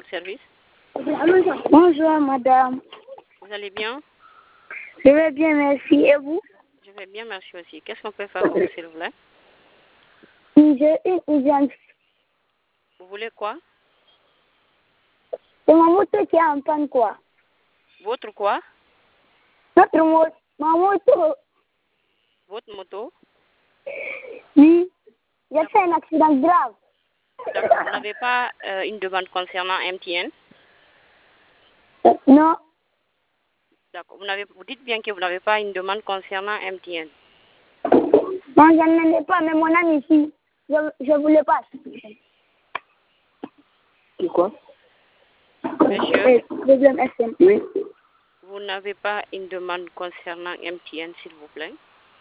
service? Bonjour, madame. Vous allez bien? Je vais bien, merci. Et vous? Je vais bien, merci aussi. Qu'est-ce qu'on peut faire pour vous, s'il vous plaît? J'ai une urgence. Vous voulez quoi? C'est ma moto qui est en panne, quoi. Votre quoi? Ma moto. Votre moto? Oui. J'ai fait un accident grave. D'accord. Vous n'avez pas une demande concernant MTN? Non. D'accord. Vous dites bien que vous n'avez pas une demande concernant MTN. Non, je n'en ai pas, mais mon ami ici, je voulais pas. C'est quoi? Monsieur? Deuxième SM. Oui. Vous n'avez pas une demande concernant MTN, s'il vous plaît?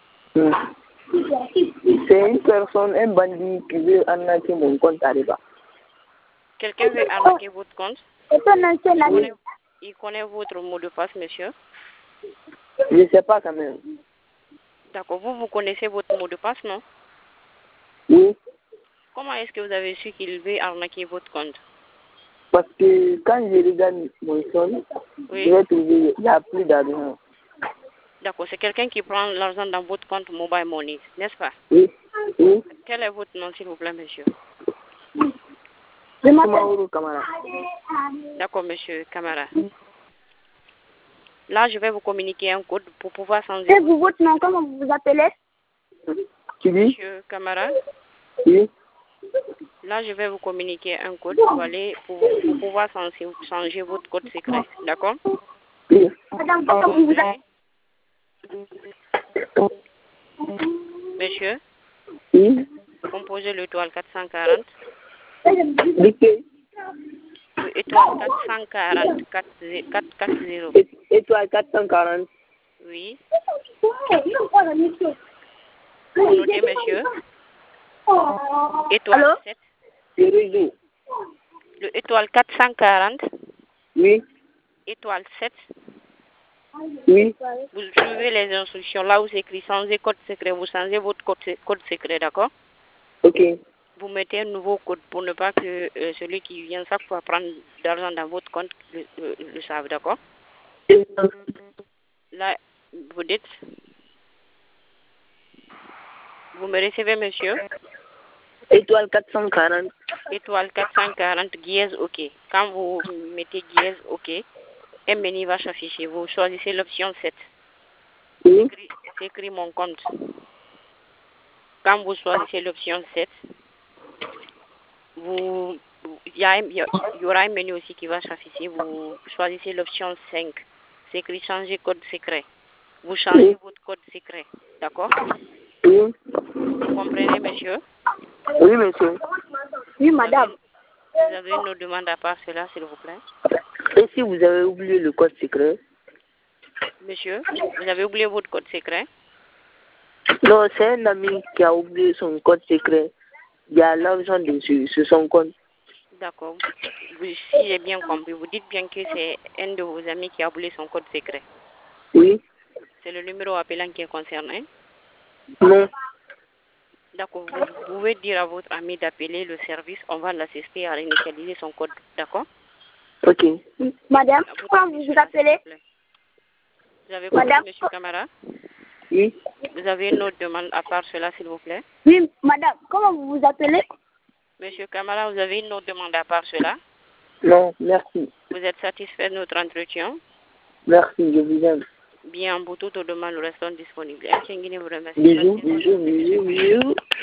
C'est une personne, un bandit qui veut arnaquer mon compte Ariba. Quelqu'un veut arnaquer votre compte? C'est un ancien ami. Il connaît votre mot de passe, monsieur? Je ne sais pas quand même. D'accord. Vous connaissez votre mot de passe, non? Oui. Comment est-ce que vous avez su qu'il veut arnaquer votre compte? Parce que quand je regarde mon son, Oui. je vais trouver qu'il n'y a plus d'argent. D'accord. C'est quelqu'un qui prend l'argent dans votre compte Mobile Money, n'est-ce pas? Oui. Oui. Quel est votre nom, s'il vous plaît, monsieur? Je m'appelle Mauro Camara. D'accord, monsieur Camara. Là, je vais vous communiquer un code pour pouvoir changer. C'est vous, votre nom, comment vous vous appelez? Tu dis? Monsieur Camara, Oui. là, je vais vous communiquer un code pour pouvoir changer votre code secret. D'accord? Oui. Madame, comment vous vous appelez? Monsieur, Oui. composez l'étoile 440. Dictée. Étoile 440, 440. Étoile 440. Oui. Vous notez, monsieur? Étoile Allô? 7. Le réseau. Le étoile 440. Oui. Étoile 7. Oui. Vous suivez les instructions. Là où c'est écrit changer code secret, vous changez votre code secret, d'accord? Ok. Vous mettez un nouveau code pour ne pas que celui qui vient chaque fois prendre d'argent dans votre compte le sache, d'accord? Là, vous dites, vous me recevez, monsieur? Étoile 440. Étoile 440, dièse OK. Quand vous mettez dièse OK, un menu va s'afficher. Vous choisissez l'option 7. Oui. C'est écrit mon compte. Quand vous choisissez l'option 7, il y aura un menu aussi qui va s'afficher. Vous choisissez l'option 5. C'est écrit changer code secret. Vous changez votre code secret. D'accord? Oui. Vous comprenez, monsieur? Oui, monsieur. Oui, madame. Vous avez une autre demande à part cela, s'il vous plaît? Et si vous avez oublié le code secret? Monsieur, vous avez oublié votre code secret? Non, c'est un ami qui a oublié son code secret. Il y a l'argent dessus, sur son compte. D'accord. Si j'ai bien compris, vous dites bien que c'est un de vos amis qui a oublié son code secret. Oui. C'est le numéro appelant qui est concerné? Non. D'accord. Vous pouvez dire à votre ami d'appeler le service. On va l'assister à réinitialiser son code. D'accord? Ok. Madame, comment vous vous appelez? Vous avez compris, Madame? monsieur Camara? Oui. Vous avez une autre demande à part cela, s'il vous plaît? Oui, madame, comment vous vous appelez? Monsieur Camara, vous avez une autre demande à part cela? Non, merci. Vous êtes satisfait de notre entretien? Merci, je vous aime. Bien, pour toutes vos demandes, nous restons disponibles. Un vous remercie. Bisous, bisous, bisous, bisous.